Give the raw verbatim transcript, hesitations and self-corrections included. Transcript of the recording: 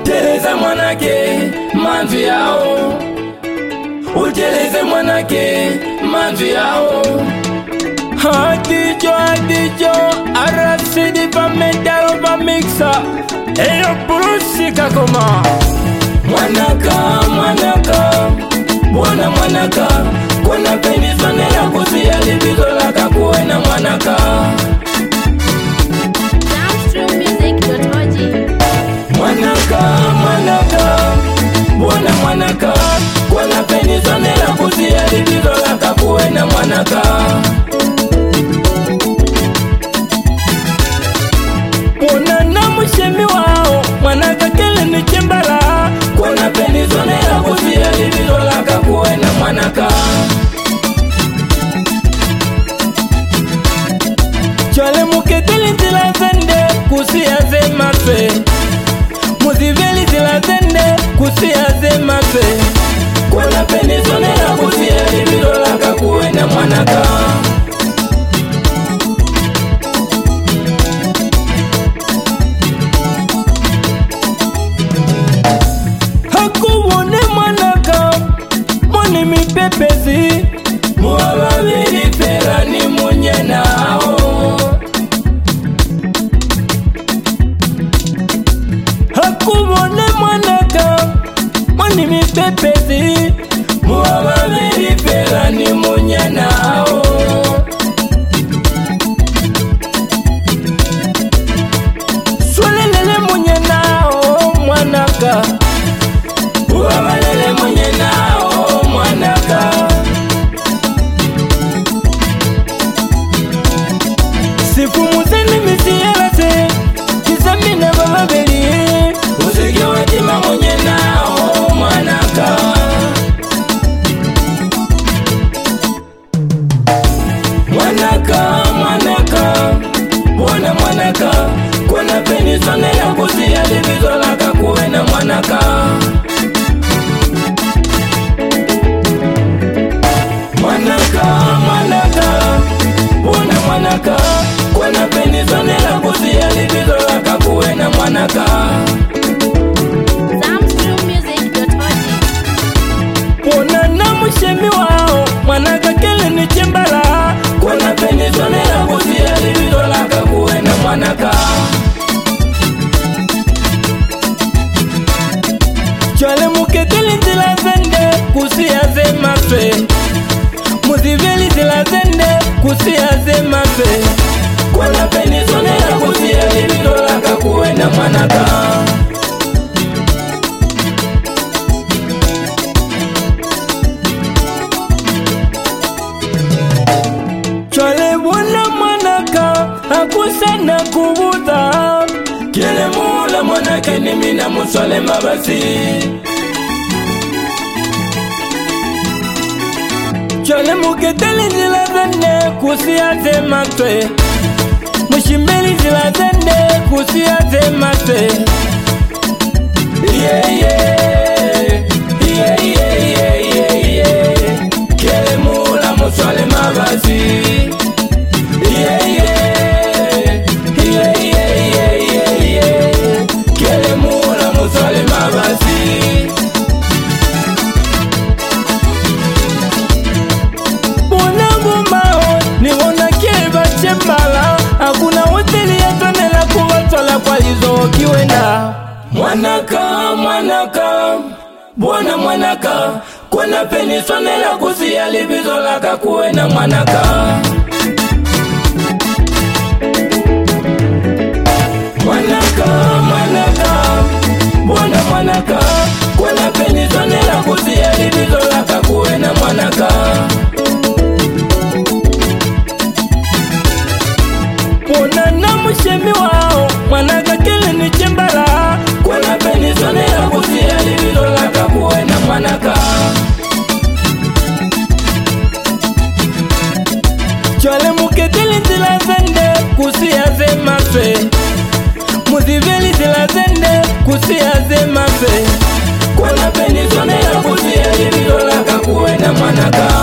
Uteleza mwanake manzi yao, uteleze mwanake manzi yao. Adijo adijo arasidi pa medalo pa mixa eyo brusi kakoma. Mwanaka mwanaka bwana mwanaka, kuna penisone la kusia libizo la kakuwe na mwanaka. Downstream music dot o g. Mwanaka mwanaka bwana mwanaka, kuna penisone la kusia libizo la kakuwe na mwanaka. Mwana na mshemi wao mwanaka kele ni chimbala, kuna penisone la kusia libizo la kakuwe na mwanaka. Chole muketeli zila zende kusia ze mafe, muziveli zila zende kusia ze mafe, kuna penisone la kusia libizo la kakuwe na mwanaka. Hakuwone mwanaka mwani mipepezi, muwababili fera ni munye nao. Hakuwone mwanaka mwani mipepezi, muwababili fera ni munye nao. Swalelele munye nao mwanaka, uwabalele mwenye nao mwanaka. Sifu muzeni misiyelase kizamina bababeli, usiki watima mwenye nao mwanaka. Mwanaka mwanaka bwana mwanaka, kuna penisone ya kusia libizo la kakuwe na mwanaka. Mwanaka mwanaka bwana mwanaka, kuna penisone la kusia libizo la kakuwe na mwanaka. Downstream music dot o g. Mwana na mshemi wao mwanaka kele ni chimbala, kuna penisone la kusia libizo la kakuwe na mwanaka. Chole muketeli zila zende kusia ze mafe, muziveli zila zende kusia ze mafe, kuna penisone la kusia libizo la kakuwe na mwanaka. Chole bwana mwanaka akusana kubuta, kile mula mwanake ni mina muswale mabasi. Chole muketeli zila zende kusia ze matwe, mushimbeli zila zende kusia ze matwe. Yeah yeah yeah yeah yeah yeah yeah, kile mula muswale mabasi. Yeah yeah yeah yeah yeah yeah yeah, kile mula muswale mabasi. Chembala, hakuna hoteli ya tonela kuwatola kwa lizo kiwenda. Mwanaka mwanaka bwana mwanaka, kuna penisone la kusia libizo la kakuwe na mwanaka. Mwanaka mwanaka bwana mwanaka, kuna penisone la kusia libizo la kakuwe na mwanaka. Mwana na mshemi wao mwanaka kele ni chimbala, kuna penisone la kusia libizo la kakuwe na mwanaka. Chole muketeli zila zende kusia ze mafe, muziveli zila zende kusia ze mafe, kuna penisone la kusia libizo la kakuwe na mwanaka.